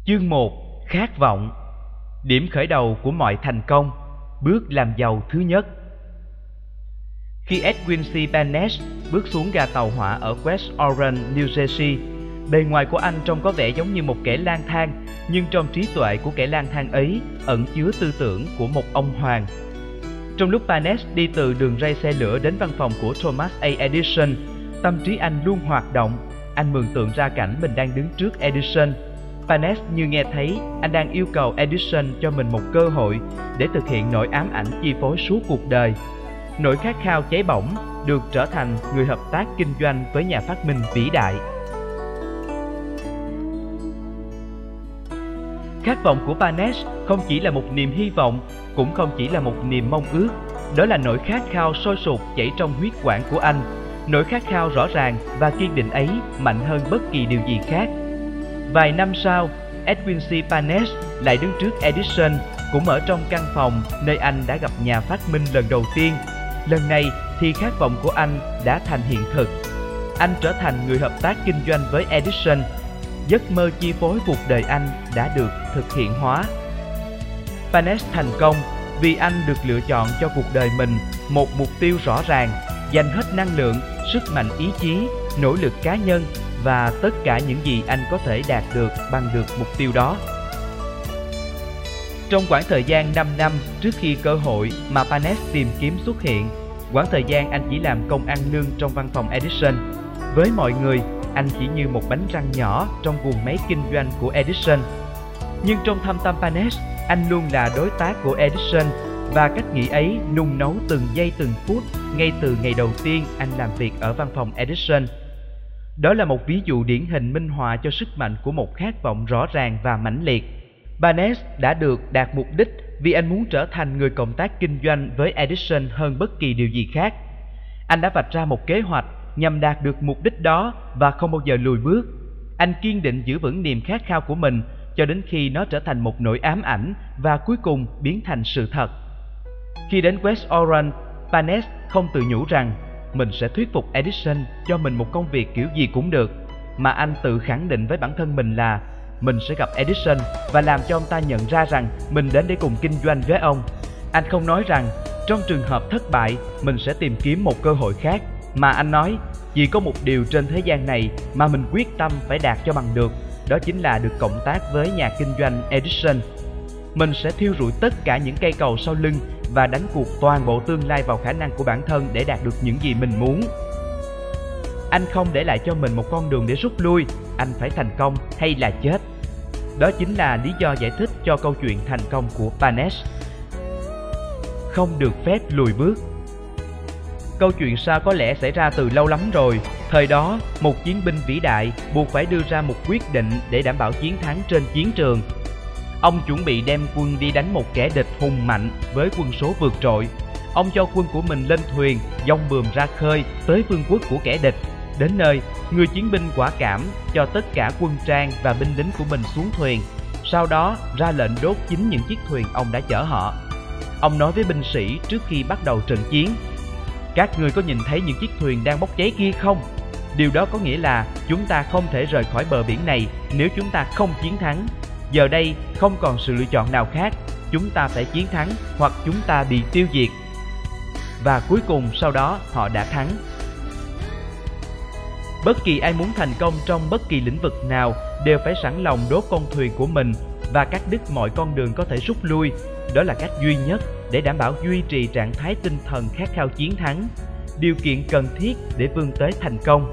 Chương 1. Khát vọng. Điểm khởi đầu của mọi thành công. Bước làm giàu thứ nhất. Khi Edwin C. Barnes bước xuống ga tàu hỏa ở West Orange, New Jersey, bề ngoài của anh trông có vẻ giống như một kẻ lang thang, nhưng trong trí tuệ của kẻ lang thang ấy ẩn chứa tư tưởng của một ông hoàng. Trong lúc Barnes đi từ đường ray xe lửa đến văn phòng của Thomas A. Edison, tâm trí anh luôn hoạt động. Anh mường tượng ra cảnh mình đang đứng trước Edison. Barnes như nghe thấy anh đang yêu cầu Edison cho mình một cơ hội để thực hiện nỗi ám ảnh chi phối suốt cuộc đời. Nỗi khát khao cháy bỏng được trở thành người hợp tác kinh doanh với nhà phát minh vĩ đại. Khát vọng của Barnes không chỉ là một niềm hy vọng, cũng không chỉ là một niềm mong ước. Đó là nỗi khát khao sôi sục chảy trong huyết quản của anh. Nỗi khát khao rõ ràng và kiên định ấy mạnh hơn bất kỳ điều gì khác. Vài năm sau, Edwin C. Barnes lại đứng trước Edison, cũng ở trong căn phòng nơi anh đã gặp nhà phát minh lần đầu tiên. Lần này thì khát vọng của anh đã thành hiện thực. Anh trở thành người hợp tác kinh doanh với Edison. Giấc mơ chi phối cuộc đời anh đã được thực hiện hóa. Barnes thành công vì anh được lựa chọn cho cuộc đời mình một mục tiêu rõ ràng, dành hết năng lượng, sức mạnh ý chí, nỗ lực cá nhân và tất cả những gì anh có thể đạt được bằng được mục tiêu đó. Trong khoảng thời gian 5 năm trước khi cơ hội mà Barnes tìm kiếm xuất hiện, quãng thời gian anh chỉ làm công ăn lương trong văn phòng Edison. Với mọi người, anh chỉ như một bánh răng nhỏ trong guồng máy kinh doanh của Edison. Nhưng trong thâm tâm Barnes, anh luôn là đối tác của Edison, và cách nghĩ ấy nung nấu từng giây từng phút ngay từ ngày đầu tiên anh làm việc ở văn phòng Edison. Đó là một ví dụ điển hình minh họa cho sức mạnh của một khát vọng rõ ràng và mãnh liệt. Barnes đã đạt mục đích vì anh muốn trở thành người cộng tác kinh doanh với Edison hơn bất kỳ điều gì khác. Anh đã vạch ra một kế hoạch nhằm đạt được mục đích đó và không bao giờ lùi bước. Anh kiên định giữ vững niềm khát khao của mình cho đến khi nó trở thành một nỗi ám ảnh và cuối cùng biến thành sự thật. Khi đến West Orange, Barnes không tự nhủ rằng mình sẽ thuyết phục Edison cho mình một công việc kiểu gì cũng được, mà anh tự khẳng định với bản thân mình là mình sẽ gặp Edison và làm cho ông ta nhận ra rằng mình đến để cùng kinh doanh với ông. Anh không nói rằng trong trường hợp thất bại mình sẽ tìm kiếm một cơ hội khác, mà anh nói chỉ có một điều trên thế gian này mà mình quyết tâm phải đạt cho bằng được, đó chính là được cộng tác với nhà kinh doanh Edison. Mình sẽ thiêu rụi tất cả những cây cầu sau lưng và đánh cuộc toàn bộ tương lai vào khả năng của bản thân để đạt được những gì mình muốn. Anh không để lại cho mình một con đường để rút lui, anh phải thành công hay là chết. Đó chính là lý do giải thích cho câu chuyện thành công của Barnes. Không được phép lùi bước. Câu chuyện sau có lẽ xảy ra từ lâu lắm rồi. Thời đó, một chiến binh vĩ đại buộc phải đưa ra một quyết định để đảm bảo chiến thắng trên chiến trường. Ông chuẩn bị đem quân đi đánh một kẻ địch hùng mạnh với quân số vượt trội. Ông cho quân của mình lên thuyền, dong bườm ra khơi tới vương quốc của kẻ địch. Đến nơi, người chiến binh quả cảm cho tất cả quân trang và binh lính của mình xuống thuyền. Sau đó ra lệnh đốt chính những chiếc thuyền ông đã chở họ. Ông nói với binh sĩ trước khi bắt đầu trận chiến: các người có nhìn thấy những chiếc thuyền đang bốc cháy kia không? Điều đó có nghĩa là chúng ta không thể rời khỏi bờ biển này nếu chúng ta không chiến thắng. Giờ đây không còn sự lựa chọn nào khác, chúng ta phải chiến thắng hoặc chúng ta bị tiêu diệt. Và cuối cùng sau đó họ đã thắng. Bất kỳ ai muốn thành công trong bất kỳ lĩnh vực nào đều phải sẵn lòng đốt con thuyền của mình và cắt đứt mọi con đường có thể rút lui. Đó là cách duy nhất để đảm bảo duy trì trạng thái tinh thần khát khao chiến thắng, điều kiện cần thiết để vươn tới thành công.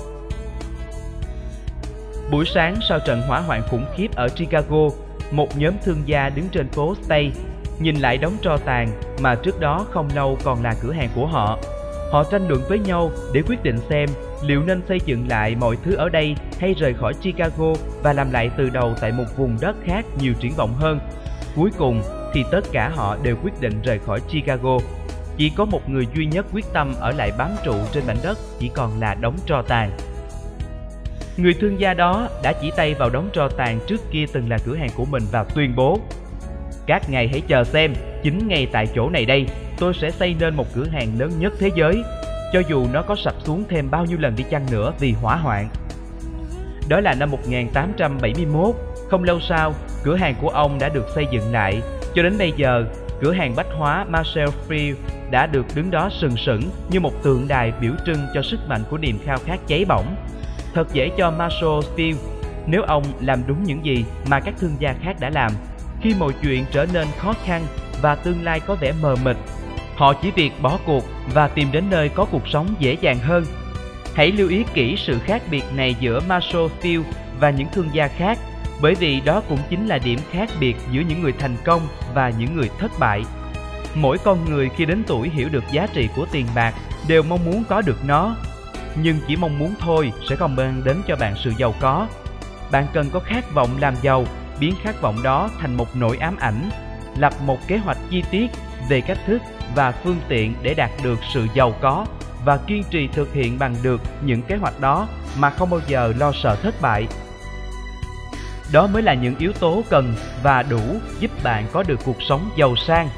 Buổi sáng sau trận hỏa hoạn khủng khiếp ở Chicago, một nhóm thương gia đứng trên phố State nhìn lại đống tro tàn mà trước đó không lâu còn là cửa hàng của họ. Họ tranh luận với nhau để quyết định xem liệu nên xây dựng lại mọi thứ ở đây hay rời khỏi Chicago và làm lại từ đầu tại một vùng đất khác nhiều triển vọng hơn. Cuối cùng thì tất cả họ đều quyết định rời khỏi Chicago. Chỉ có một người duy nhất quyết tâm ở lại bám trụ trên mảnh đất chỉ còn là đống tro tàn. Người thương gia đó đã chỉ tay vào đống tro tàn trước kia từng là cửa hàng của mình và tuyên bố: các ngài hãy chờ xem, chính ngay tại chỗ này đây, tôi sẽ xây nên một cửa hàng lớn nhất thế giới, cho dù nó có sập xuống thêm bao nhiêu lần đi chăng nữa vì hỏa hoạn. Đó là năm 1871, Không lâu sau, cửa hàng của ông đã được xây dựng lại. Cho đến bây giờ, cửa hàng bách hóa Marshall Field đã được đứng đó sừng sững như một tượng đài biểu trưng cho sức mạnh của niềm khao khát cháy bỏng. Thật dễ cho Marshall Field nếu ông làm đúng những gì mà các thương gia khác đã làm. Khi mọi chuyện trở nên khó khăn và tương lai có vẻ mờ mịt, họ chỉ việc bỏ cuộc và tìm đến nơi có cuộc sống dễ dàng hơn. Hãy lưu ý kỹ sự khác biệt này giữa Marshall Field và những thương gia khác, bởi vì đó cũng chính là điểm khác biệt giữa những người thành công và những người thất bại. Mỗi con người khi đến tuổi hiểu được giá trị của tiền bạc đều mong muốn có được nó, nhưng chỉ mong muốn thôi sẽ không mang đến cho bạn sự giàu có. Bạn cần có khát vọng làm giàu, biến khát vọng đó thành một nỗi ám ảnh, lập một kế hoạch chi tiết về cách thức và phương tiện để đạt được sự giàu có và kiên trì thực hiện bằng được những kế hoạch đó mà không bao giờ lo sợ thất bại. Đó mới là những yếu tố cần và đủ giúp bạn có được cuộc sống giàu sang.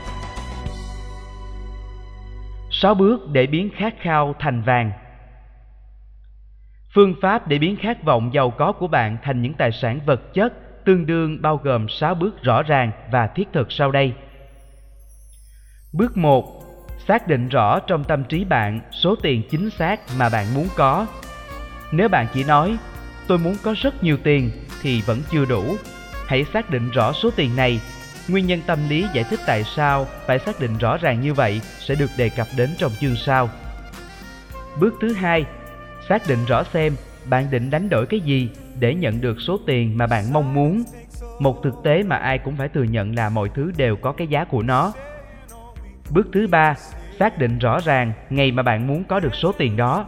6 bước để biến khát khao thành vàng. Phương pháp để biến khát vọng giàu có của bạn thành những tài sản vật chất tương đương bao gồm 6 bước rõ ràng và thiết thực sau đây. Bước 1. Xác định rõ trong tâm trí bạn số tiền chính xác mà bạn muốn có. Nếu bạn chỉ nói, tôi muốn có rất nhiều tiền thì vẫn chưa đủ. Hãy xác định rõ số tiền này. Nguyên nhân tâm lý giải thích tại sao phải xác định rõ ràng như vậy sẽ được đề cập đến trong chương sau. Bước thứ 2. Xác định rõ xem bạn định đánh đổi cái gì để nhận được số tiền mà bạn mong muốn. Một thực tế mà ai cũng phải thừa nhận là mọi thứ đều có cái giá của nó. Bước thứ 3. Xác định rõ ràng ngày mà bạn muốn có được số tiền đó.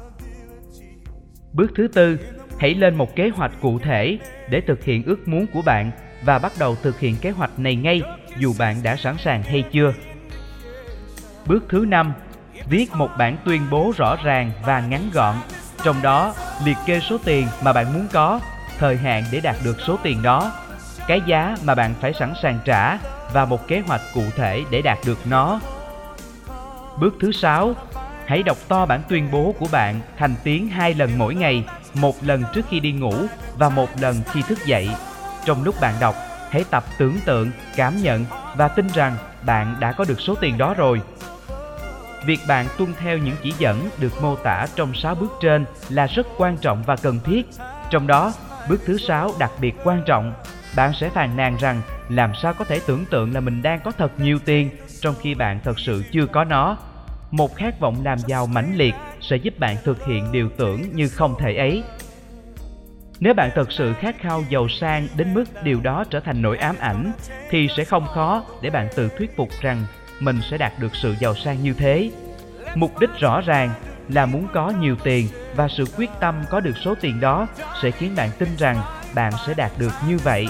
Bước thứ 4. Hãy lên một kế hoạch cụ thể để thực hiện ước muốn của bạn và bắt đầu thực hiện kế hoạch này ngay dù bạn đã sẵn sàng hay chưa. Bước thứ 5. Viết một bản tuyên bố rõ ràng và ngắn gọn. Trong đó, liệt kê số tiền mà bạn muốn có, thời hạn để đạt được số tiền đó, cái giá mà bạn phải sẵn sàng trả và một kế hoạch cụ thể để đạt được nó. Bước thứ 6. Hãy đọc to bản tuyên bố của bạn thành tiếng 2 lần mỗi ngày, một lần trước khi đi ngủ và một lần khi thức dậy. Trong lúc bạn đọc, hãy tập tưởng tượng, cảm nhận và tin rằng bạn đã có được số tiền đó rồi. Việc bạn tuân theo những chỉ dẫn được mô tả trong 6 bước trên là rất quan trọng và cần thiết. Trong đó, bước thứ 6 đặc biệt quan trọng. Bạn sẽ phàn nàn rằng làm sao có thể tưởng tượng là mình đang có thật nhiều tiền trong khi bạn thật sự chưa có nó. Một khát vọng làm giàu mãnh liệt sẽ giúp bạn thực hiện điều tưởng như không thể ấy. Nếu bạn thật sự khát khao giàu sang đến mức điều đó trở thành nỗi ám ảnh, thì sẽ không khó để bạn tự thuyết phục rằng mình sẽ đạt được sự giàu sang như thế. Mục đích rõ ràng là muốn có nhiều tiền và sự quyết tâm có được số tiền đó sẽ khiến bạn tin rằng bạn sẽ đạt được như vậy.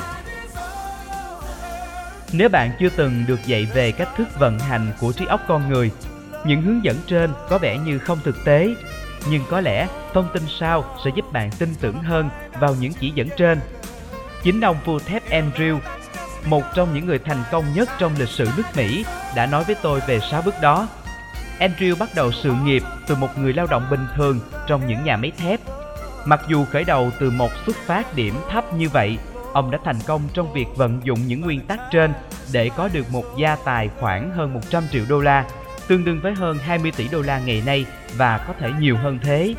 Nếu bạn chưa từng được dạy về cách thức vận hành của trí óc con người, những hướng dẫn trên có vẻ như không thực tế, nhưng có lẽ thông tin sau sẽ giúp bạn tin tưởng hơn vào những chỉ dẫn trên. Chính ông phu thép Andrew, một trong những người thành công nhất trong lịch sử nước Mỹ, đã nói với tôi về 6 bước đó. Andrew bắt đầu sự nghiệp từ một người lao động bình thường trong những nhà máy thép. Mặc dù khởi đầu từ một xuất phát điểm thấp như vậy, ông đã thành công trong việc vận dụng những nguyên tắc trên để có được một gia tài khoảng hơn 100 triệu đô la, tương đương với hơn 20 tỷ đô la ngày nay và có thể nhiều hơn thế.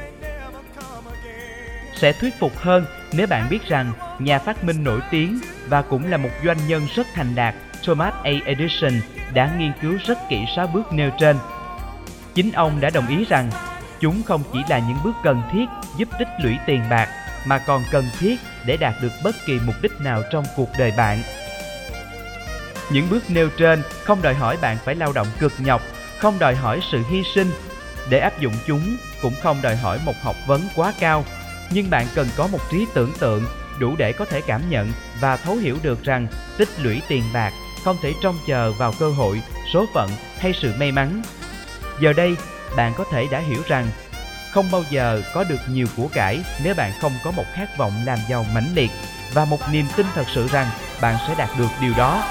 Sẽ thuyết phục hơn nếu bạn biết rằng nhà phát minh nổi tiếng và cũng là một doanh nhân rất thành đạt Thomas A. Edison đã nghiên cứu rất kỹ 6 bước nêu trên. Chính ông đã đồng ý rằng chúng không chỉ là những bước cần thiết giúp tích lũy tiền bạc mà còn cần thiết để đạt được bất kỳ mục đích nào trong cuộc đời bạn. Những bước nêu trên không đòi hỏi bạn phải lao động cực nhọc, không đòi hỏi sự hy sinh. Để áp dụng chúng cũng không đòi hỏi một học vấn quá cao, nhưng bạn cần có một trí tưởng tượng đủ để có thể cảm nhận và thấu hiểu được rằng tích lũy tiền bạc không thể trông chờ vào cơ hội, số phận hay sự may mắn. Giờ đây, bạn có thể đã hiểu rằng không bao giờ có được nhiều của cải nếu bạn không có một khát vọng làm giàu mãnh liệt và một niềm tin thật sự rằng bạn sẽ đạt được điều đó.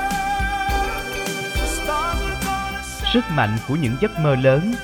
Sức mạnh của những giấc mơ lớn.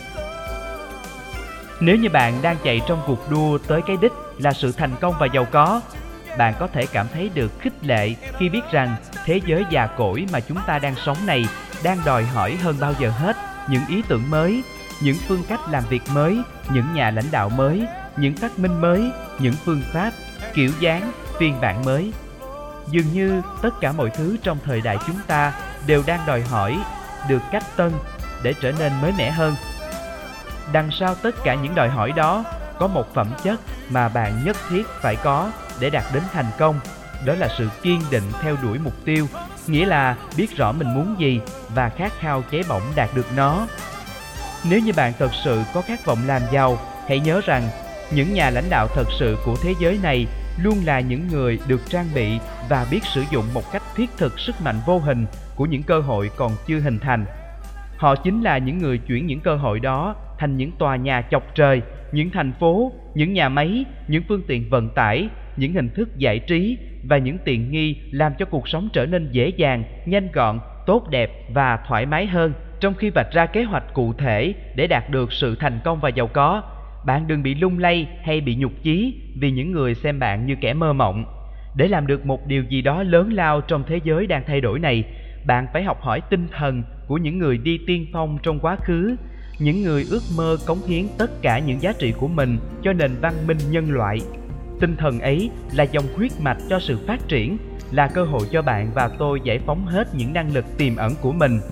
Nếu như bạn đang chạy trong cuộc đua tới cái đích là sự thành công và giàu có, bạn có thể cảm thấy được khích lệ khi biết rằng thế giới già cỗi mà chúng ta đang sống này đang đòi hỏi hơn bao giờ hết những ý tưởng mới, những phương cách làm việc mới, những nhà lãnh đạo mới, những phát minh mới, những phương pháp, kiểu dáng, phiên bản mới. Dường như tất cả mọi thứ trong thời đại chúng ta đều đang đòi hỏi được cách tân để trở nên mới mẻ hơn. Đằng sau tất cả những đòi hỏi đó có một phẩm chất mà bạn nhất thiết phải có để đạt đến thành công. Đó là sự kiên định theo đuổi mục tiêu, nghĩa là biết rõ mình muốn gì và khát khao cháy bỏng đạt được nó. Nếu như bạn thật sự có khát vọng làm giàu, hãy nhớ rằng những nhà lãnh đạo thật sự của thế giới này luôn là những người được trang bị và biết sử dụng một cách thiết thực sức mạnh vô hình của những cơ hội còn chưa hình thành. Họ chính là những người chuyển những cơ hội đó thành những tòa nhà chọc trời, những thành phố, những nhà máy, những phương tiện vận tải, những hình thức giải trí và những tiện nghi làm cho cuộc sống trở nên dễ dàng, nhanh gọn, tốt đẹp và thoải mái hơn. Trong khi vạch ra kế hoạch cụ thể để đạt được sự thành công và giàu có, bạn đừng bị lung lay hay bị nhục chí vì những người xem bạn như kẻ mơ mộng. Để làm được một điều gì đó lớn lao trong thế giới đang thay đổi này, bạn phải học hỏi tinh thần của những người đi tiên phong trong quá khứ, những người ước mơ cống hiến tất cả những giá trị của mình cho nền văn minh nhân loại. Tinh thần ấy là dòng huyết mạch cho sự phát triển, là cơ hội cho bạn và tôi giải phóng hết những năng lực tiềm ẩn của mình.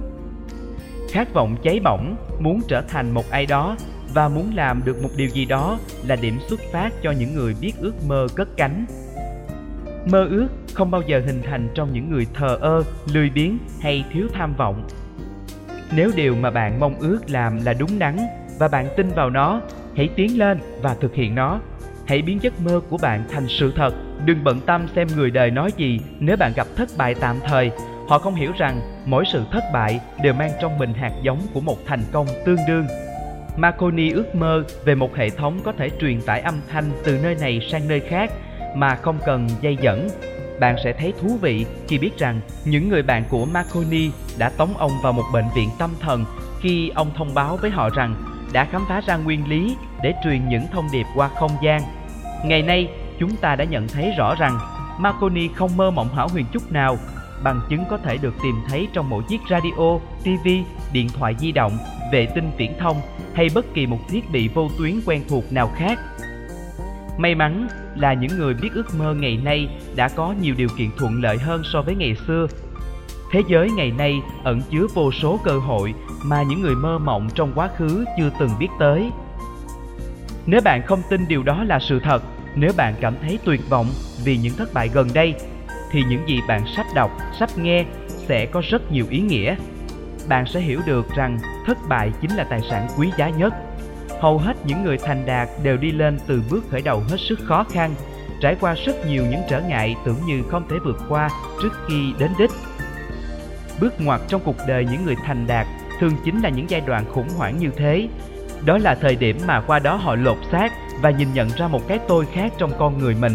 Khát vọng cháy bỏng, muốn trở thành một ai đó và muốn làm được một điều gì đó là điểm xuất phát cho những người biết ước mơ cất cánh. Mơ ước không bao giờ hình thành trong những người thờ ơ, lười biếng hay thiếu tham vọng. Nếu điều mà bạn mong ước làm là đúng đắn và bạn tin vào nó, hãy tiến lên và thực hiện nó. Hãy biến giấc mơ của bạn thành sự thật. Đừng bận tâm xem người đời nói gì nếu bạn gặp thất bại tạm thời. Họ không hiểu rằng mỗi sự thất bại đều mang trong mình hạt giống của một thành công tương đương. Marconi ước mơ về một hệ thống có thể truyền tải âm thanh từ nơi này sang nơi khác mà không cần dây dẫn. Bạn sẽ thấy thú vị khi biết rằng những người bạn của Marconi đã tống ông vào một bệnh viện tâm thần khi ông thông báo với họ rằng đã khám phá ra nguyên lý để truyền những thông điệp qua không gian. Ngày nay, chúng ta đã nhận thấy rõ rằng Marconi không mơ mộng hão huyền chút nào. Bằng chứng có thể được tìm thấy trong mỗi chiếc radio, TV, điện thoại di động, vệ tinh viễn thông hay bất kỳ một thiết bị vô tuyến quen thuộc nào khác. May mắn là những người biết ước mơ ngày nay đã có nhiều điều kiện thuận lợi hơn so với ngày xưa. Thế giới ngày nay ẩn chứa vô số cơ hội mà những người mơ mộng trong quá khứ chưa từng biết tới. Nếu bạn không tin điều đó là sự thật, nếu bạn cảm thấy tuyệt vọng vì những thất bại gần đây, thì những gì bạn sắp đọc, sắp nghe sẽ có rất nhiều ý nghĩa. Bạn sẽ hiểu được rằng thất bại chính là tài sản quý giá nhất. Hầu hết những người thành đạt đều đi lên từ bước khởi đầu hết sức khó khăn, trải qua rất nhiều những trở ngại tưởng như không thể vượt qua trước khi đến đích. Bước ngoặt trong cuộc đời những người thành đạt thường chính là những giai đoạn khủng hoảng như thế. Đó là thời điểm mà qua đó họ lột xác và nhìn nhận ra một cái tôi khác trong con người mình.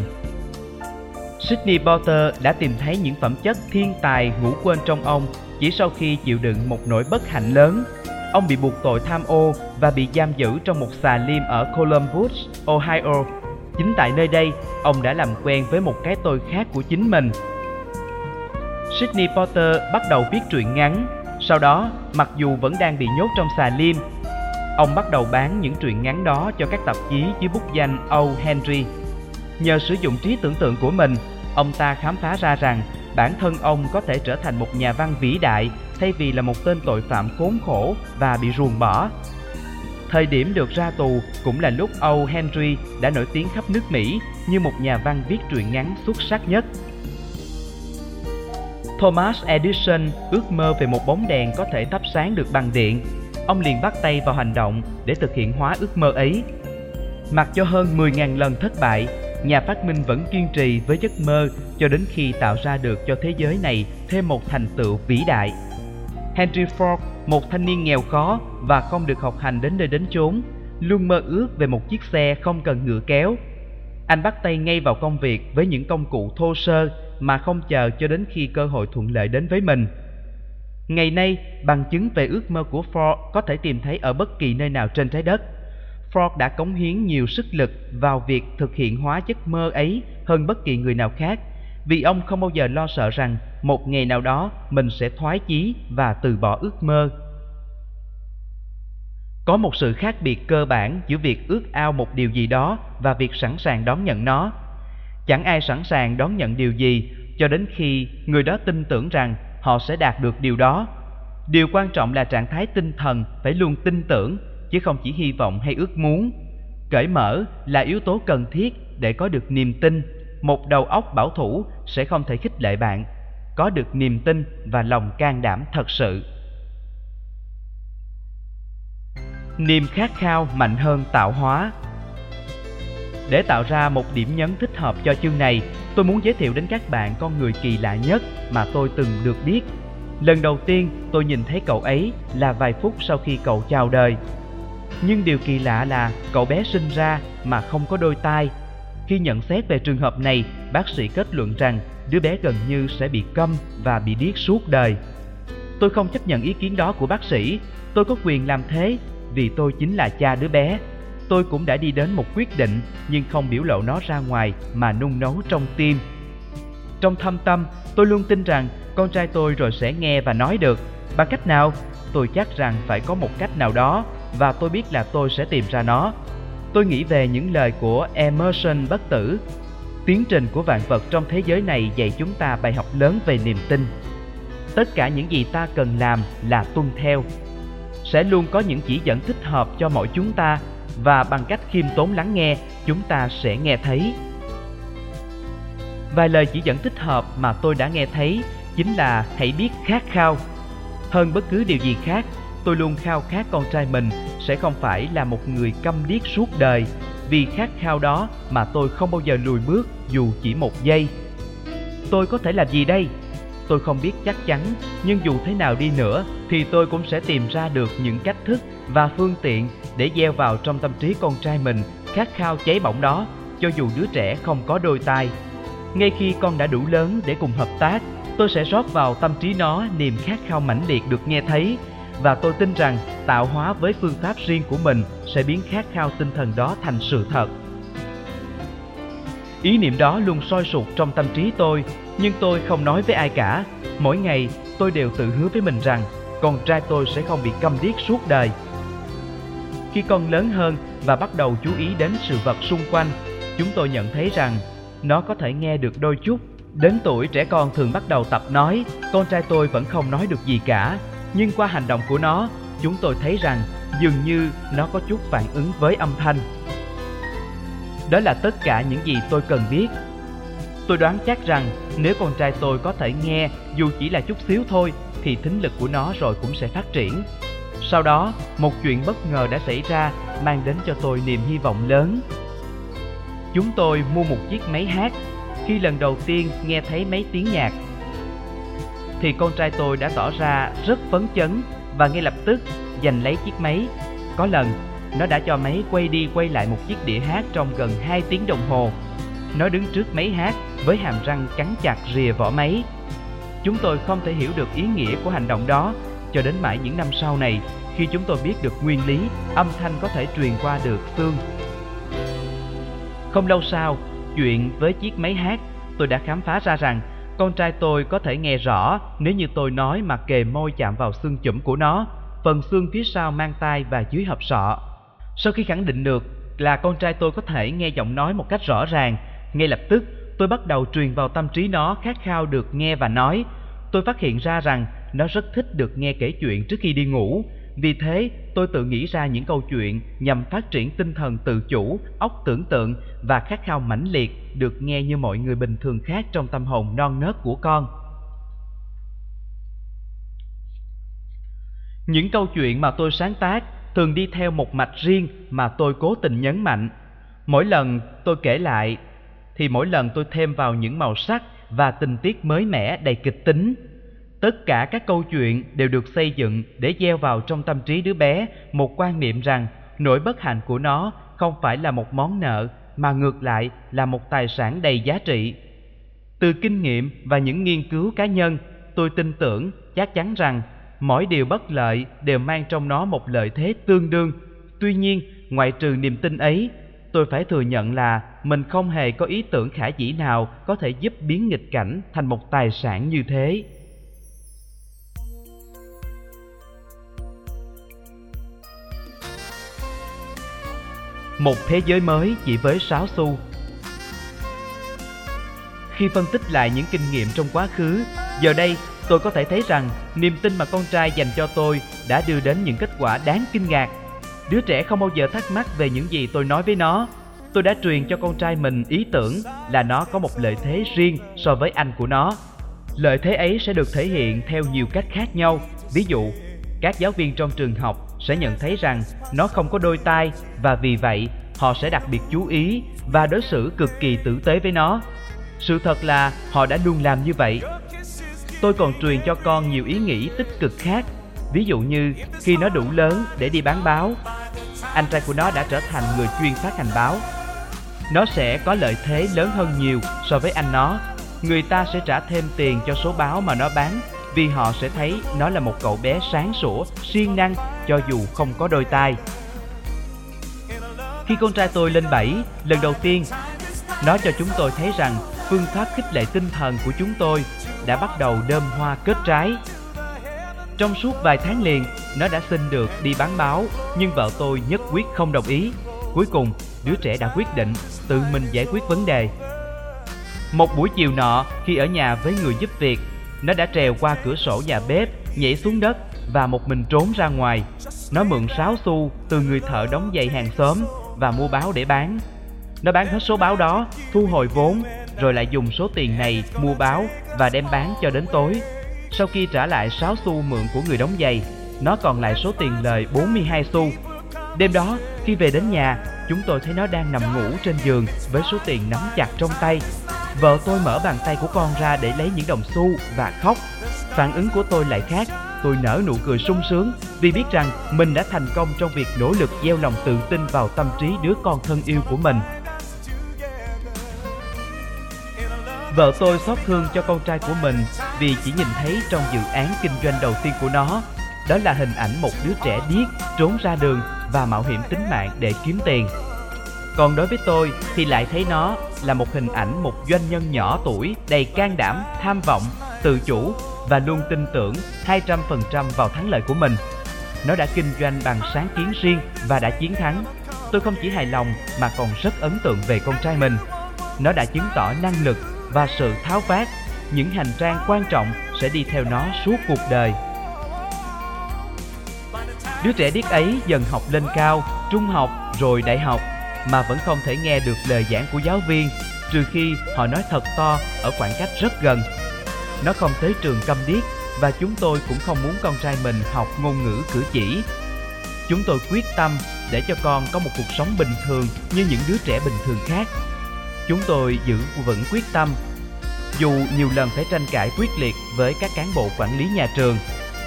Sidney Potter đã tìm thấy những phẩm chất thiên tài ngủ quên trong ông chỉ sau khi chịu đựng một nỗi bất hạnh lớn. Ông bị buộc tội tham ô và bị giam giữ trong một xà lim ở Columbus, Ohio. Chính tại nơi đây, ông đã làm quen với một cái tôi khác của chính mình. Sidney Potter bắt đầu viết truyện ngắn. Sau đó, mặc dù vẫn đang bị nhốt trong xà lim, ông bắt đầu bán những truyện ngắn đó cho các tạp chí dưới bút danh O. Henry. Nhờ sử dụng trí tưởng tượng của mình, ông ta khám phá ra rằng bản thân ông có thể trở thành một nhà văn vĩ đại thay vì là một tên tội phạm khốn khổ và bị ruồng bỏ. Thời điểm được ra tù cũng là lúc O. Henry đã nổi tiếng khắp nước Mỹ như một nhà văn viết truyện ngắn xuất sắc nhất. Thomas Edison ước mơ về một bóng đèn có thể thắp sáng được bằng điện. Ông liền bắt tay vào hành động để thực hiện hóa ước mơ ấy. Mặc cho hơn 10.000 lần thất bại, nhà phát minh vẫn kiên trì với giấc mơ cho đến khi tạo ra được cho thế giới này thêm một thành tựu vĩ đại. Henry Ford, một thanh niên nghèo khó và không được học hành đến nơi đến chốn, luôn mơ ước về một chiếc xe không cần ngựa kéo. Anh bắt tay ngay vào công việc với những công cụ thô sơ mà không chờ cho đến khi cơ hội thuận lợi đến với mình. Ngày nay, bằng chứng về ước mơ của Ford có thể tìm thấy ở bất kỳ nơi nào trên trái đất. Ford đã cống hiến nhiều sức lực vào việc thực hiện hóa giấc mơ ấy hơn bất kỳ người nào khác, vì ông không bao giờ lo sợ rằng một ngày nào đó mình sẽ thoái chí và từ bỏ ước mơ. Có một sự khác biệt cơ bản giữa việc ước ao một điều gì đó và việc sẵn sàng đón nhận nó. Chẳng ai sẵn sàng đón nhận điều gì cho đến khi người đó tin tưởng rằng họ sẽ đạt được điều đó. Điều quan trọng là trạng thái tinh thần phải luôn tin tưởng, chứ không chỉ hy vọng hay ước muốn. Cởi mở là yếu tố cần thiết để có được niềm tin. Một đầu óc bảo thủ sẽ không thể khích lệ bạn có được niềm tin và lòng can đảm thật sự. Niềm khát khao mạnh hơn tạo hóa. Để tạo ra một điểm nhấn thích hợp cho chương này, tôi muốn giới thiệu đến các bạn con người kỳ lạ nhất mà tôi từng được biết. Lần đầu tiên tôi nhìn thấy cậu ấy là vài phút sau khi cậu chào đời. Nhưng điều kỳ lạ là cậu bé sinh ra mà không có đôi tai. Khi nhận xét về trường hợp này, bác sĩ kết luận rằng đứa bé gần như sẽ bị câm và bị điếc suốt đời. Tôi không chấp nhận ý kiến đó của bác sĩ. Tôi có quyền làm thế vì tôi chính là cha đứa bé. Tôi cũng đã đi đến một quyết định nhưng không biểu lộ nó ra ngoài mà nung nấu trong tim. Trong thâm tâm, tôi luôn tin rằng con trai tôi rồi sẽ nghe và nói được. Bằng cách nào? Tôi chắc rằng phải có một cách nào đó và tôi biết là tôi sẽ tìm ra nó. Tôi nghĩ về những lời của Emerson bất tử. Tiến trình của vạn vật trong thế giới này dạy chúng ta bài học lớn về niềm tin. Tất cả những gì ta cần làm là tuân theo. Sẽ luôn có những chỉ dẫn thích hợp cho mỗi chúng ta và bằng cách khiêm tốn lắng nghe, chúng ta sẽ nghe thấy. Vài lời chỉ dẫn thích hợp mà tôi đã nghe thấy chính là hãy biết khát khao. Hơn bất cứ điều gì khác, tôi luôn khao khát con trai mình sẽ không phải là một người câm điếc suốt đời. Vì khát khao đó mà tôi không bao giờ lùi bước dù chỉ một giây. Tôi có thể làm gì đây? Tôi không biết chắc chắn, nhưng dù thế nào đi nữa thì tôi cũng sẽ tìm ra được những cách thức và phương tiện để gieo vào trong tâm trí con trai mình khát khao cháy bỏng đó, cho dù đứa trẻ không có đôi tai. Ngay khi con đã đủ lớn để cùng hợp tác, tôi sẽ rót vào tâm trí nó niềm khát khao mãnh liệt được nghe thấy, và tôi tin rằng tạo hóa với phương pháp riêng của mình sẽ biến khát khao tinh thần đó thành sự thật. Ý niệm đó luôn sôi sục trong tâm trí tôi, nhưng tôi không nói với ai cả. Mỗi ngày tôi đều tự hứa với mình rằng con trai tôi sẽ không bị câm điếc suốt đời. Khi con lớn hơn và bắt đầu chú ý đến sự vật xung quanh, chúng tôi nhận thấy rằng nó có thể nghe được đôi chút. Đến tuổi trẻ con thường bắt đầu tập nói, con trai tôi vẫn không nói được gì cả. Nhưng qua hành động của nó, chúng tôi thấy rằng dường như nó có chút phản ứng với âm thanh. Đó là tất cả những gì tôi cần biết. Tôi đoán chắc rằng nếu con trai tôi có thể nghe dù chỉ là chút xíu thôi, thì thính lực của nó rồi cũng sẽ phát triển. Sau đó, một chuyện bất ngờ đã xảy ra mang đến cho tôi niềm hy vọng lớn. Chúng tôi mua một chiếc máy hát. Khi lần đầu tiên nghe thấy mấy tiếng nhạc thì con trai tôi đã tỏ ra rất phấn chấn và ngay lập tức giành lấy chiếc máy. Có lần, nó đã cho máy quay đi quay lại một chiếc đĩa hát trong gần 2 tiếng đồng hồ. Nó đứng trước máy hát với hàm răng cắn chặt rìa vỏ máy. Chúng tôi không thể hiểu được ý nghĩa của hành động đó cho đến mãi những năm sau này, khi chúng tôi biết được nguyên lý âm thanh có thể truyền qua được xương. Không lâu sau, chuyện với chiếc máy hát, tôi đã khám phá ra rằng con trai tôi có thể nghe rõ nếu như tôi nói mà kề môi chạm vào xương chủm của nó, phần xương phía sau mang tai và dưới hộp sọ. Sau khi khẳng định được là con trai tôi có thể nghe giọng nói một cách rõ ràng, ngay lập tức tôi bắt đầu truyền vào tâm trí nó khát khao được nghe và nói. Tôi phát hiện ra rằng nó rất thích được nghe kể chuyện trước khi đi ngủ. Vì thế, tôi tự nghĩ ra những câu chuyện nhằm phát triển tinh thần tự chủ, óc tưởng tượng và khát khao mãnh liệt được nghe như mọi người bình thường khác trong tâm hồn non nớt của con. Những câu chuyện mà tôi sáng tác thường đi theo một mạch riêng mà tôi cố tình nhấn mạnh. Mỗi lần tôi kể lại thì mỗi lần tôi thêm vào những màu sắc và tình tiết mới mẻ đầy kịch tính. Tất cả các câu chuyện đều được xây dựng để gieo vào trong tâm trí đứa bé một quan niệm rằng nỗi bất hạnh của nó không phải là một món nợ, mà ngược lại là một tài sản đầy giá trị. Từ kinh nghiệm và những nghiên cứu cá nhân, tôi tin tưởng chắc chắn rằng mỗi điều bất lợi đều mang trong nó một lợi thế tương đương. Tuy nhiên, ngoại trừ niềm tin ấy, tôi phải thừa nhận là mình không hề có ý tưởng khả dĩ nào có thể giúp biến nghịch cảnh thành một tài sản như thế. Một thế giới mới chỉ với 6 xu. Khi phân tích lại những kinh nghiệm trong quá khứ, giờ đây tôi có thể thấy rằng niềm tin mà con trai dành cho tôi đã đưa đến những kết quả đáng kinh ngạc. Đứa trẻ không bao giờ thắc mắc về những gì tôi nói với nó. Tôi đã truyền cho con trai mình ý tưởng là nó có một lợi thế riêng so với anh của nó. Lợi thế ấy sẽ được thể hiện theo nhiều cách khác nhau. Ví dụ, các giáo viên trong trường học sẽ nhận thấy rằng nó không có đôi tai và vì vậy họ sẽ đặc biệt chú ý và đối xử cực kỳ tử tế với nó. Sự thật là họ đã luôn làm như vậy. Tôi còn truyền cho con nhiều ý nghĩ tích cực khác. Ví dụ như khi nó đủ lớn để đi bán báo, anh trai của nó đã trở thành người chuyên phát hành báo. Nó sẽ có lợi thế lớn hơn nhiều so với anh nó. Người ta sẽ trả thêm tiền cho số báo mà nó bán vì họ sẽ thấy nó là một cậu bé sáng sủa, siêng năng cho dù không có đôi tai. Khi con trai tôi lên 7, lần đầu tiên, nó cho chúng tôi thấy rằng phương pháp khích lệ tinh thần của chúng tôi đã bắt đầu đơm hoa kết trái. Trong suốt vài tháng liền, nó đã xin được đi bán báo, nhưng vợ tôi nhất quyết không đồng ý. Cuối cùng, đứa trẻ đã quyết định tự mình giải quyết vấn đề. Một buổi chiều nọ, khi ở nhà với người giúp việc, nó đã trèo qua cửa sổ nhà bếp, nhảy xuống đất và một mình trốn ra ngoài. Nó mượn 6 xu từ người thợ đóng giày hàng xóm và mua báo để bán. Nó bán hết số báo đó, thu hồi vốn, rồi lại dùng số tiền này mua báo và đem bán cho đến tối. Sau khi trả lại 6 xu mượn của người đóng giày, nó còn lại số tiền lời 42 xu. Đêm đó, khi về đến nhà, chúng tôi thấy nó đang nằm ngủ trên giường với số tiền nắm chặt trong tay. Vợ tôi mở bàn tay của con ra để lấy những đồng xu và khóc. Phản ứng của tôi lại khác. Tôi nở nụ cười sung sướng vì biết rằng mình đã thành công trong việc nỗ lực gieo lòng tự tin vào tâm trí đứa con thân yêu của mình. Vợ tôi xót thương cho con trai của mình vì chỉ nhìn thấy trong dự án kinh doanh đầu tiên của nó, đó là hình ảnh một đứa trẻ điếc trốn ra đường và mạo hiểm tính mạng để kiếm tiền. Còn đối với tôi thì lại thấy nó là một hình ảnh một doanh nhân nhỏ tuổi đầy can đảm, tham vọng, tự chủ và luôn tin tưởng 200% vào thắng lợi của mình. Nó đã kinh doanh bằng sáng kiến riêng và đã chiến thắng. Tôi không chỉ hài lòng mà còn rất ấn tượng về con trai mình. Nó đã chứng tỏ năng lực và sự tháo vát, những hành trang quan trọng sẽ đi theo nó suốt cuộc đời. Đứa trẻ điếc ấy dần học lên cao, trung học rồi đại học mà vẫn không thể nghe được lời giảng của giáo viên, trừ khi họ nói thật to ở khoảng cách rất gần. Nó không tới trường câm điếc và chúng tôi cũng không muốn con trai mình học ngôn ngữ cử chỉ. Chúng tôi quyết tâm để cho con có một cuộc sống bình thường như những đứa trẻ bình thường khác. Chúng tôi giữ vững quyết tâm, dù nhiều lần phải tranh cãi quyết liệt với các cán bộ quản lý nhà trường.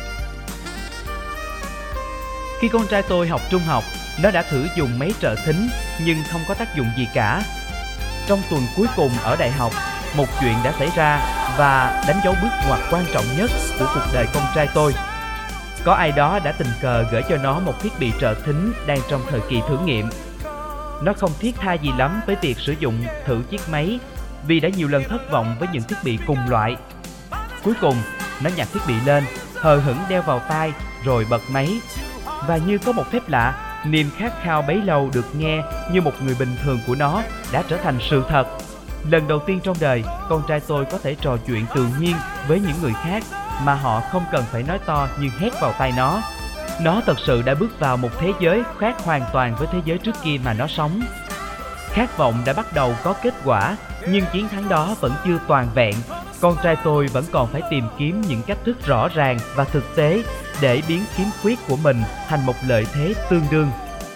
Khi con trai tôi học trung học, nó đã thử dùng máy trợ thính nhưng không có tác dụng gì cả. Trong tuần cuối cùng ở đại học, một chuyện đã xảy ra và đánh dấu bước ngoặt quan trọng nhất của cuộc đời con trai tôi. Có ai đó đã tình cờ gửi cho nó một thiết bị trợ thính đang trong thời kỳ thử nghiệm. Nó không thiết tha gì lắm với việc sử dụng thử chiếc máy vì đã nhiều lần thất vọng với những thiết bị cùng loại. Cuối cùng, nó nhặt thiết bị lên, hờ hững đeo vào tai rồi bật máy. Và như có một phép lạ, niềm khát khao bấy lâu được nghe như một người bình thường của nó đã trở thành sự thật. Lần đầu tiên trong đời, con trai tôi có thể trò chuyện tự nhiên với những người khác mà họ không cần phải nói to nhưng hét vào tai nó. Nó thật sự đã bước vào một thế giới khác hoàn toàn với thế giới trước kia mà nó sống. Khát vọng đã bắt đầu có kết quả, nhưng chiến thắng đó vẫn chưa toàn vẹn. Con trai tôi vẫn còn phải tìm kiếm những cách thức rõ ràng và thực tế để biến khiếm khuyết của mình thành một lợi thế tương đương.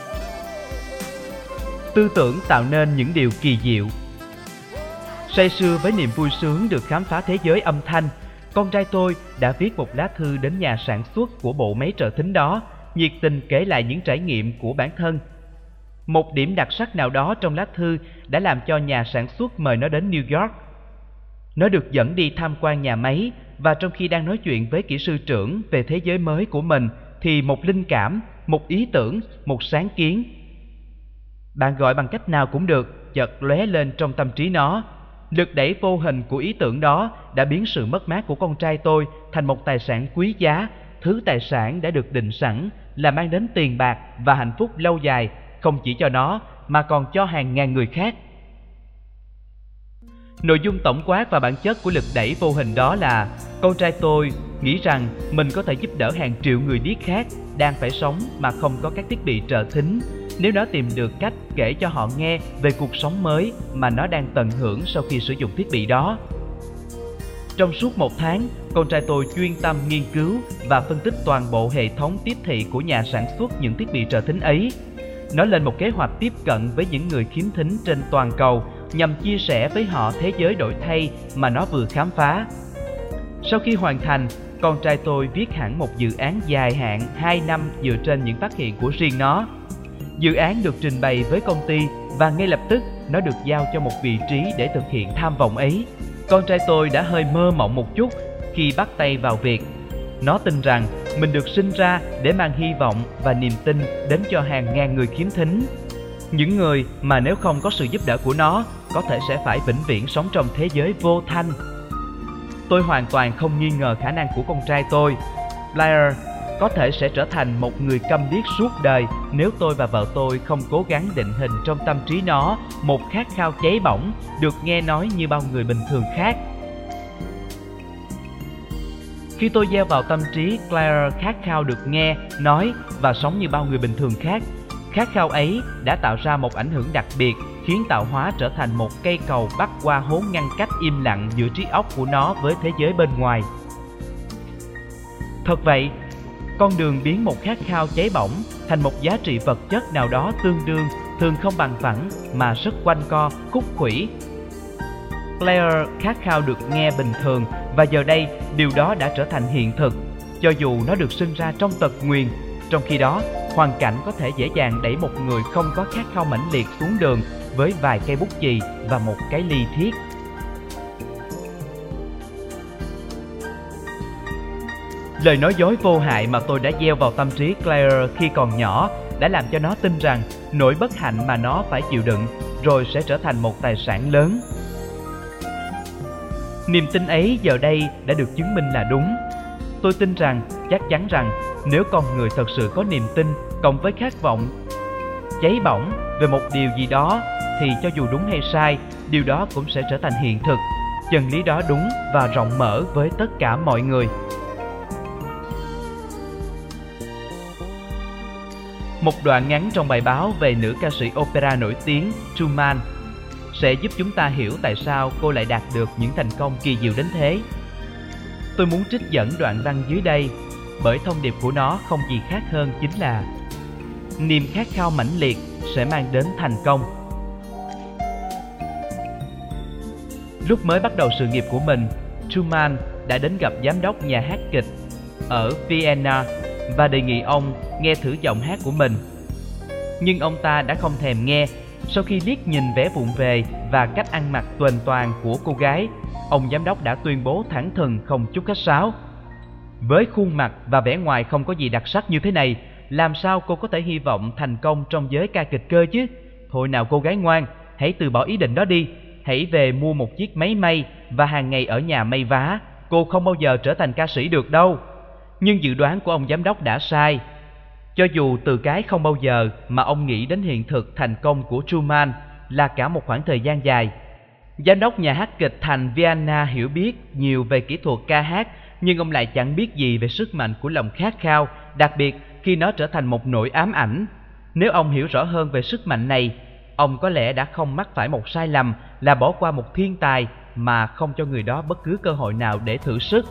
Tư tưởng tạo nên những điều kỳ diệu. Say sưa với niềm vui sướng được khám phá thế giới âm thanh, con trai tôi đã viết một lá thư đến nhà sản xuất của bộ máy trợ thính đó, nhiệt tình kể lại những trải nghiệm của bản thân. Một điểm đặc sắc nào đó trong lá thư đã làm cho nhà sản xuất mời nó đến New York. Nó được dẫn đi tham quan nhà máy và trong khi đang nói chuyện với kỹ sư trưởng về thế giới mới của mình thì một linh cảm, một ý tưởng, một sáng kiến, Bạn gọi bằng cách nào cũng được, chợt lóe lên trong tâm trí nó. Lực đẩy vô hình của ý tưởng đó đã biến sự mất mát của con trai tôi thành một tài sản quý giá, thứ tài sản đã được định sẵn là mang đến tiền bạc và hạnh phúc lâu dài, không chỉ cho nó mà còn cho hàng ngàn người khác. Nội dung tổng quát và bản chất của lực đẩy vô hình đó là con trai tôi nghĩ rằng mình có thể giúp đỡ hàng triệu người điếc khác đang phải sống mà không có các thiết bị trợ thính, nếu nó tìm được cách kể cho họ nghe về cuộc sống mới mà nó đang tận hưởng sau khi sử dụng thiết bị đó. Trong suốt 1 tháng, con trai tôi chuyên tâm nghiên cứu và phân tích toàn bộ hệ thống tiếp thị của nhà sản xuất những thiết bị trợ thính ấy. Nó lên một kế hoạch tiếp cận với những người khiếm thính trên toàn cầu nhằm chia sẻ với họ thế giới đổi thay mà nó vừa khám phá. Sau khi hoàn thành, con trai tôi viết hẳn một dự án dài hạn 2 năm dựa trên những phát hiện của riêng nó. Dự án được trình bày với công ty và ngay lập tức nó được giao cho một vị trí để thực hiện tham vọng ấy. Con trai tôi đã hơi mơ mộng một chút khi bắt tay vào việc. Nó tin rằng mình được sinh ra để mang hy vọng và niềm tin đến cho hàng ngàn người khiếm thính. Những người mà nếu không có sự giúp đỡ của nó, có thể sẽ phải vĩnh viễn sống trong thế giới vô thanh. Tôi hoàn toàn không nghi ngờ khả năng của con trai tôi. Blair có thể sẽ trở thành một người câm điếc suốt đời nếu tôi và vợ tôi không cố gắng định hình trong tâm trí nó một khát khao cháy bỏng được nghe nói như bao người bình thường khác. Khi tôi gieo vào tâm trí Claire khát khao được nghe, nói và sống như bao người bình thường khác, khát khao ấy đã tạo ra một ảnh hưởng đặc biệt, khiến tạo hóa trở thành một cây cầu bắc qua hố ngăn cách im lặng giữa trí óc của nó với thế giới bên ngoài. Thật vậy, con đường biến một khát khao cháy bỏng thành một giá trị vật chất nào đó tương đương thường không bằng phẳng mà rất quanh co, khúc khuỷu. Claire khát khao được nghe bình thường và giờ đây điều đó đã trở thành hiện thực, cho dù nó được sinh ra trong tật nguyền. Trong khi đó, hoàn cảnh có thể dễ dàng đẩy một người không có khát khao mãnh liệt xuống đường với vài cây bút chì và một cái ly thiết. Lời nói dối vô hại mà tôi đã gieo vào tâm trí Claire khi còn nhỏ đã làm cho nó tin rằng nỗi bất hạnh mà nó phải chịu đựng rồi sẽ trở thành một tài sản lớn. Niềm tin ấy giờ đây đã được chứng minh là đúng. Tôi tin rằng, chắc chắn rằng nếu con người thật sự có niềm tin cộng với khát vọng cháy bỏng về một điều gì đó thì cho dù đúng hay sai, điều đó cũng sẽ trở thành hiện thực. Chân lý đó đúng và rộng mở với tất cả mọi người. Một đoạn ngắn trong bài báo về nữ ca sĩ opera nổi tiếng Truman sẽ giúp chúng ta hiểu tại sao cô lại đạt được những thành công kỳ diệu đến thế. Tôi muốn trích dẫn đoạn văn dưới đây bởi thông điệp của nó không gì khác hơn chính là niềm khát khao mãnh liệt sẽ mang đến thành công. Lúc mới bắt đầu sự nghiệp của mình, Truman đã đến gặp giám đốc nhà hát kịch ở Vienna và đề nghị ông nghe thử giọng hát của mình. Nhưng ông ta đã không thèm nghe. Sau khi liếc nhìn vẻ vụng về và cách ăn mặc tuềnh toàng của cô gái, ông giám đốc đã tuyên bố thẳng thừng không chút khách sáo: với khuôn mặt và vẻ ngoài không có gì đặc sắc như thế này, làm sao cô có thể hy vọng thành công trong giới ca kịch cơ chứ? Thôi nào cô gái ngoan, hãy từ bỏ ý định đó đi. Hãy về mua một chiếc máy may và hàng ngày ở nhà may vá. Cô không bao giờ trở thành ca sĩ được đâu. Nhưng dự đoán của ông giám đốc đã sai. Cho dù từ cái không bao giờ mà ông nghĩ đến hiện thực thành công của Truman là cả một khoảng thời gian dài. Giám đốc nhà hát kịch thành Vienna hiểu biết nhiều về kỹ thuật ca hát, nhưng ông lại chẳng biết gì về sức mạnh của lòng khát khao, đặc biệt khi nó trở thành một nỗi ám ảnh. Nếu ông hiểu rõ hơn về sức mạnh này, ông có lẽ đã không mắc phải một sai lầm là bỏ qua một thiên tài mà không cho người đó bất cứ cơ hội nào để thử sức.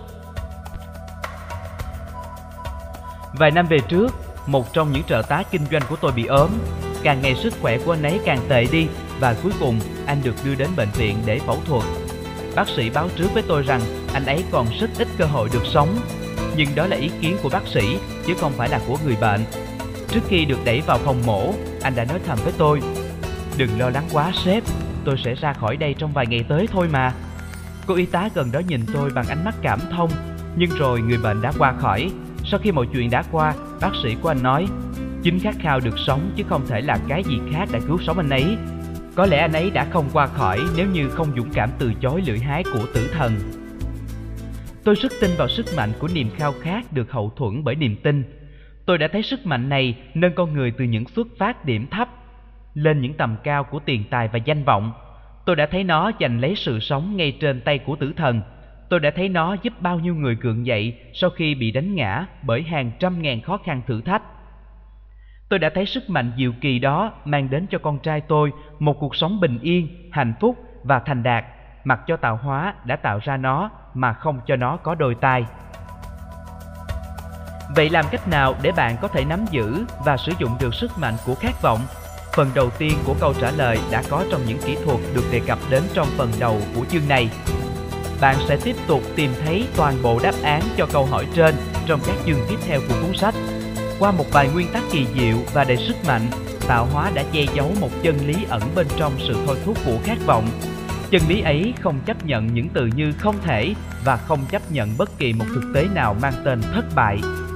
Vài năm về trước, một trong những trợ tá kinh doanh của tôi bị ốm. Càng ngày sức khỏe của anh ấy càng tệ đi và cuối cùng anh được đưa đến bệnh viện để phẫu thuật. Bác sĩ báo trước với tôi rằng anh ấy còn rất ít cơ hội được sống. Nhưng đó là ý kiến của bác sĩ chứ không phải là của người bệnh. Trước khi được đẩy vào phòng mổ, anh đã nói thầm với tôi: đừng lo lắng quá sếp, tôi sẽ ra khỏi đây trong vài ngày tới thôi mà. Cô y tá gần đó nhìn tôi bằng ánh mắt cảm thông, nhưng rồi người bệnh đã qua khỏi. Sau khi mọi chuyện đã qua, bác sĩ của anh nói: Chính khát khao được sống chứ không thể là cái gì khác đã cứu sống anh ấy. Có lẽ anh ấy đã không qua khỏi nếu như không dũng cảm từ chối lưỡi hái của tử thần. Tôi rất tin vào sức mạnh của niềm khao khát được hậu thuẫn bởi niềm tin. Tôi đã thấy sức mạnh này nâng con người từ những xuất phát điểm thấp lên những tầm cao của tiền tài và danh vọng. Tôi đã thấy nó giành lấy sự sống ngay trên tay của tử thần. Tôi đã thấy nó giúp bao nhiêu người gượng dậy sau khi bị đánh ngã bởi hàng trăm ngàn khó khăn thử thách. Tôi đã thấy sức mạnh diệu kỳ đó mang đến cho con trai tôi một cuộc sống bình yên, hạnh phúc và thành đạt, mặc cho tạo hóa đã tạo ra nó mà không cho nó có đôi tai. Vậy làm cách nào để bạn có thể nắm giữ và sử dụng được sức mạnh của khát vọng? Phần đầu tiên của câu trả lời đã có trong những kỹ thuật được đề cập đến trong phần đầu của chương này. Bạn sẽ tiếp tục tìm thấy toàn bộ đáp án cho câu hỏi trên trong các chương tiếp theo của cuốn sách. Qua một vài nguyên tắc kỳ diệu và đầy sức mạnh, tạo hóa đã che giấu một chân lý ẩn bên trong sự thôi thúc của khát vọng. Chân lý ấy không chấp nhận những từ như không thể và không chấp nhận bất kỳ một thực tế nào mang tên thất bại.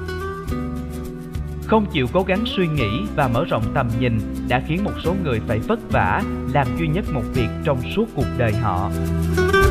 Không chịu cố gắng suy nghĩ và mở rộng tầm nhìn đã khiến một số người phải vất vả làm duy nhất một việc trong suốt cuộc đời họ.